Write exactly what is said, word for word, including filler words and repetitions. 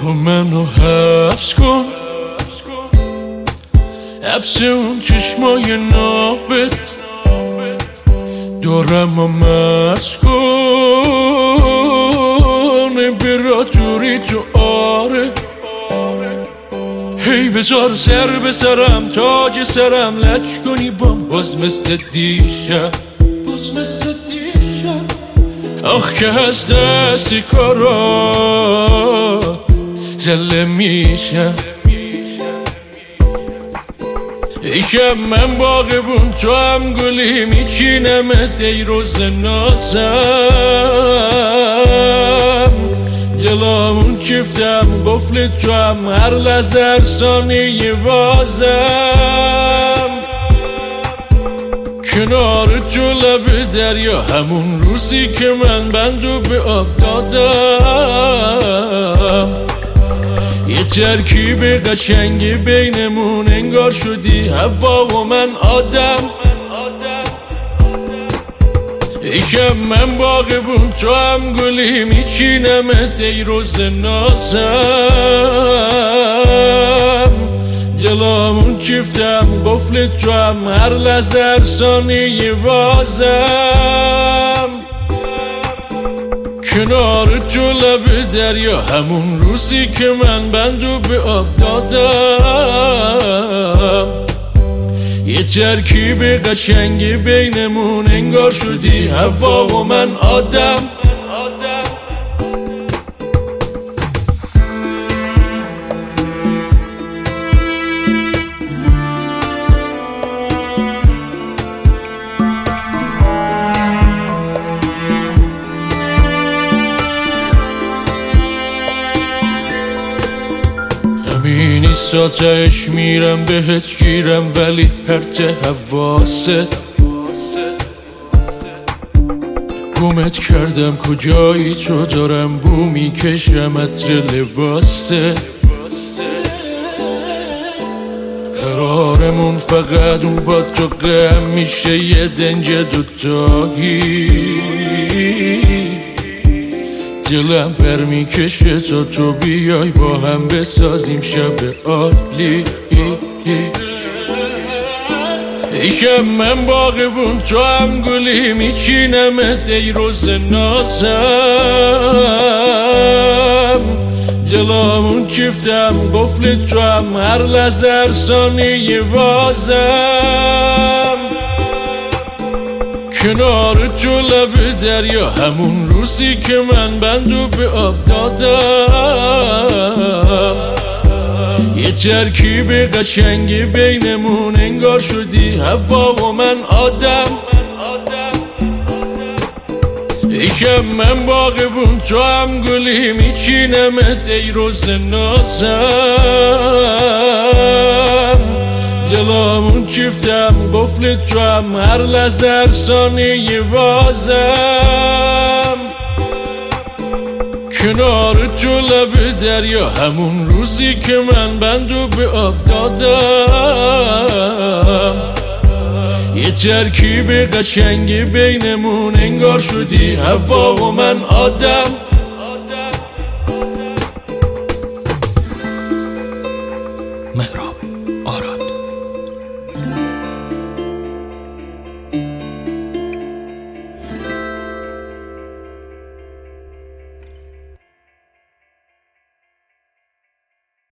تو منو حبس کن، حبس اون چشمای نابت دارم و مست کن. امپراتوری تو آره، هی بذار سر به سرم، تاج سرم لچ کنی بام، باز مثل دیشب، باز مثل دیشب. آخ که از دست کارات زله میشم. ایشم من باغبون تو هم گلی، میچینمت ای روز نازم. دلامون چفتم قفل تو هم، هر لحظه هر ثانیه بازم. کنار تو لب دریا، همون روزی که من بندو به آب دادم. یه ترکیب قشنگی بینمون، انگار شدی هوا و من آدم. ایشم من باغبون تو هم گلی، میچینمت ای روز نازم. دلامون چفتم قفل تو هم، هر لحظه هر ثانیه بازم. کنار تو لب دریا، همون روزی که من بندو به آب دادم. یه ترکیب قشنگی بینمون، انگار شدی هوا و من آدم. همینی ساتش میرم بهت گیرم، ولی پرت حواست گمت کردم. کجایی تو دارم بو میکشم عطر لباست. قرارمون فقط اون با تو قم میشه، یه دنج دوتایی. دلم پر میکشه تا تو بیای، با هم بسازیم شب عالی. ایشم من باغبون تو هم گلی، میچینمت ای روز نازم. دلامون چفتم قفل تو هم، هر لحظه هر ثانیه بازم. کنار تو لب دریا، همون روزی که من بندو به آب دادم. یه ترکیب قشنگی بینمون، انگار شدی هوا و من آدم. ایشم من باغبون تو هم گلی، میچینمت ای روز نازم. دلامون چفتم قفل تو هم، هر لحظه هر ثانیه بازم. کنار تو لب دریا، همون روزی که من بندو به آب دادم. یه ترکیب قشنگی بینمون، انگار شدی هوا و من آدم. مهران